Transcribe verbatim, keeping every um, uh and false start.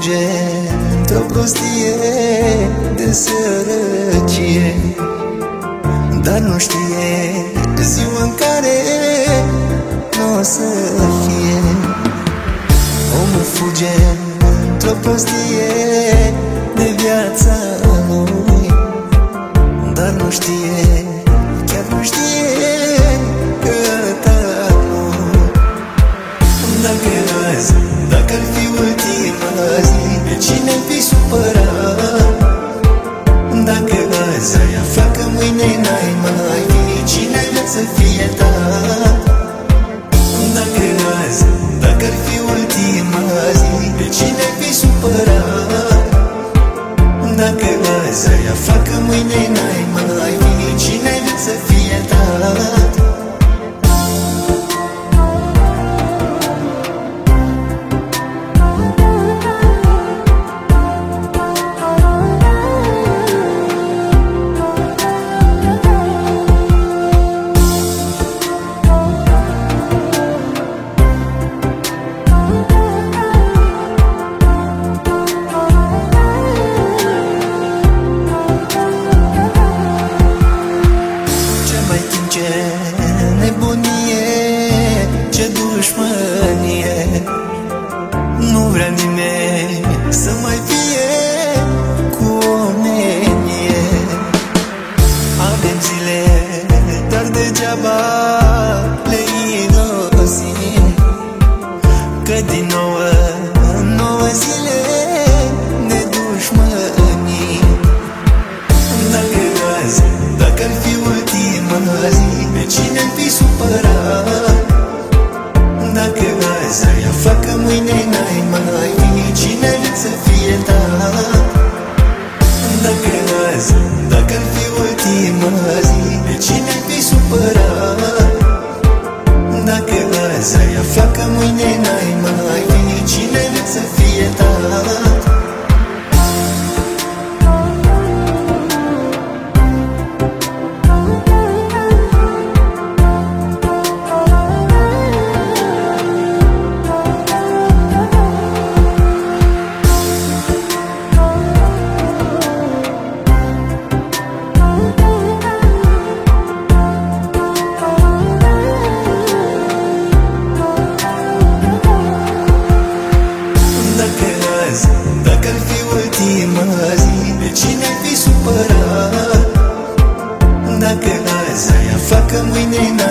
fuge într-o prostie de sărăcie, dar nu știe ziua în care n-o să fie. Omul fuge într-o prostie de viața lui, dar nu știe, chiar nu știe că ta nu. Dacă azi, dacă ar fi ultima zi, pe cine fi supărat? Dacă azi ai afla că mâine n-ai mai fi, cine ai vrea să fie ta? Dacă azi, dacă ar fi ultima zi, pe cine fi supărat? Dacă azi ai afla că mâine n-ai mai fi, cine ai vrea să fie ta? Ce nebunie, ce dușmănie, nu vrea nimeni să mai fie cu omenie. Avem zile, dar degeaba le irosim, că din nouă în nouă zile ne dușmănim. Dacă azi, dacă ar fi ultima zi, pe cine-ar fi supărat? Dacă azi ai afla că mâine n-ai mai fi, cine ar vrea să fie ta? Dacă azi, dacă ar fi ultima zi, pe cine-ar fi supărat? Dacă azi ai afla că mâine n-ai mai fi, cine ar vrea să fie ta? Dacă ar fi ultima zi, pe cine ai fi supărat? Dacă azi ai afla că mâine